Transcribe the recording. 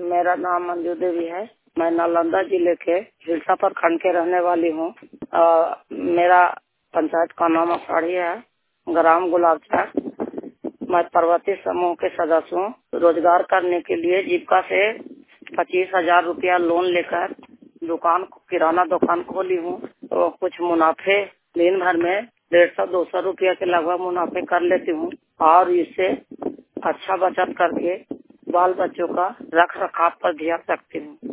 मेरा नाम मंजू देवी है। मैं नालंदा जिले के हिलसा प्रखंड के रहने वाली हूँ। मेरा पंचायत का नाम अषाढ़ी है, ग्राम गुलाबचार। मैं पर्वतीय समूह के सदस्य हूँ। रोजगार करने के लिए जीविका से 25,000 रुपया लोन लेकर किराना दुकान खोली हूँ। तो कुछ मुनाफे दिन भर में 150-200 रुपया के लगभग मुनाफे कर लेती हूँ और इससे अच्छा बचत करके बाल बच्चों का रख रखाव पर ध्यान रखती हूँ।